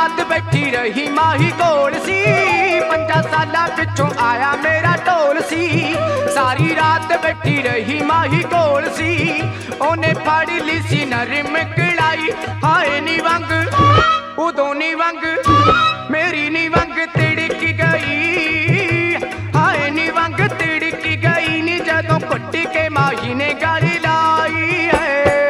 रात बैठी रही माही कोल सी, 5 साला पिछों आया मेरा ढोल सी। सारी रात बैठी रही माही कोल सी, ओने फड़ ली सी नरम कलाई। हाय नी वंग उदों नी वंग मेरी नी वंग तिड़क गई। हाय नी वंग तिड़क गई नी जदों कुट के माही ने गाली लाई है।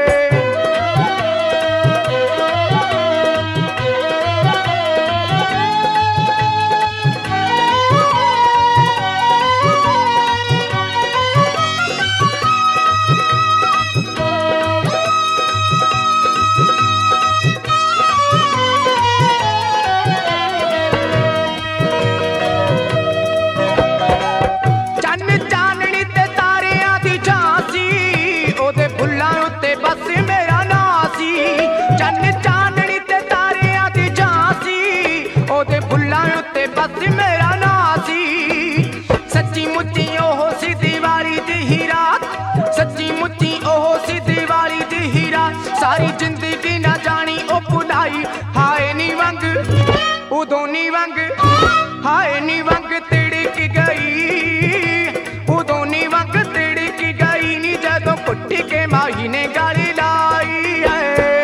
बस मेरा नासी सच्ची मुच्ची ओह सी दीवारी दी ही रात, सच्ची मुच्ची ओह सी दीवारी दी ही रात। सारी जिंदगी ना जानी ओ भुलाई। हाय नी वंग उदों नी वंग, हाय नी वंग तिड़क गई। उदों नी वंग तिड़क गई नी जदों कुट के माही ने गाली लाई है।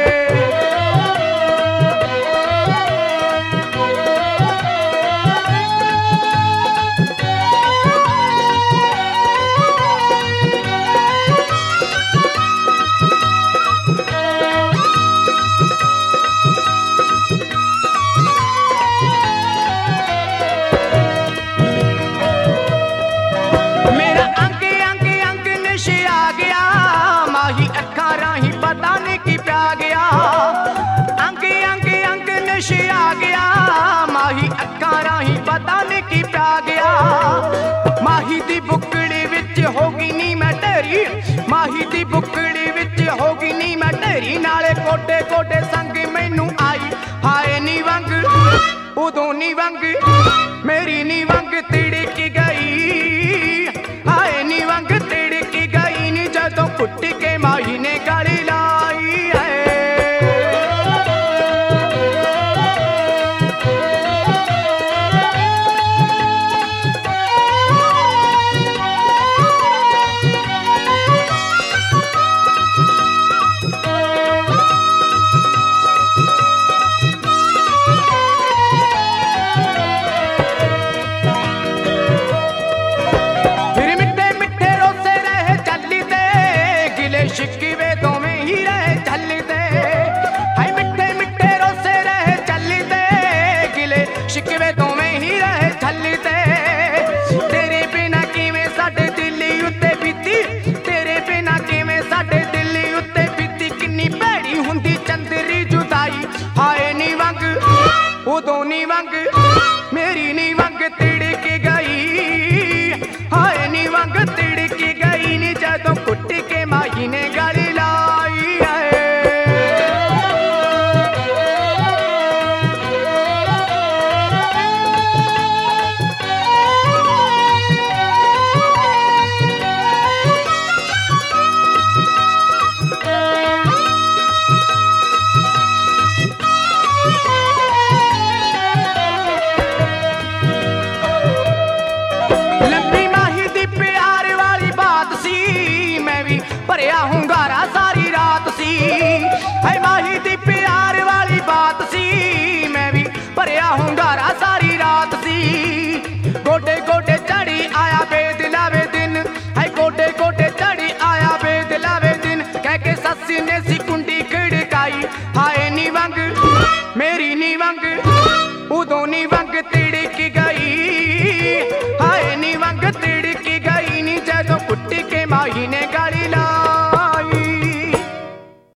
माही दी बुकड़ी विच होगी नी मैं ढेरी, माही दी बुकड़ी विच होगी नी मैं ढेरी। नाले कोटे कोटे संग मैनू आई। हाय नी वंग उदों नी वंग मेरी नी वंग तिड़क गई। हाय नी वंग तिड़क गई नी जदों कुट के माही ने गाली लाई है। शिकवे तो में ही रहे चलते, हाय मिठे मिठे रोसे रहे चलते, गिले शिकवे तो में ही रहे चलते। तेरे बिना किवें साडे दिल्ली उत्ते बीती, तेरे बिना किवें साडे दिल्ली उत्ते बीती। किन्नी भैड़ी हुंदी चंदरी जुदाई। हाय नी वंग उदों नी वंग मेरी नी वंग तिड़क गई। हाय नी वंग तिड़क गई नी जदों कुट के माही ने गाली लाई है। लंबी माही दी प्यार वाली बात सी, मैं भी भरिया हुंगारा सारी रात सी। है माही दी प्यार वाली बात सी, मैं भी भरिया हुंगारा सारी रात सी। गोडे गोडे चढ़ी आया बेदिलावे दिन, है गोडे गोडे चढ़ी आया बेदिलावे दिन। कह के सस्सी ने सी कुंडी खड़काई। हाय नी वंग मेरी नी वंग उदों नी वंग तिड़क गई। हाय नी वंग तिड़क गई नी जदों कुट के माही ने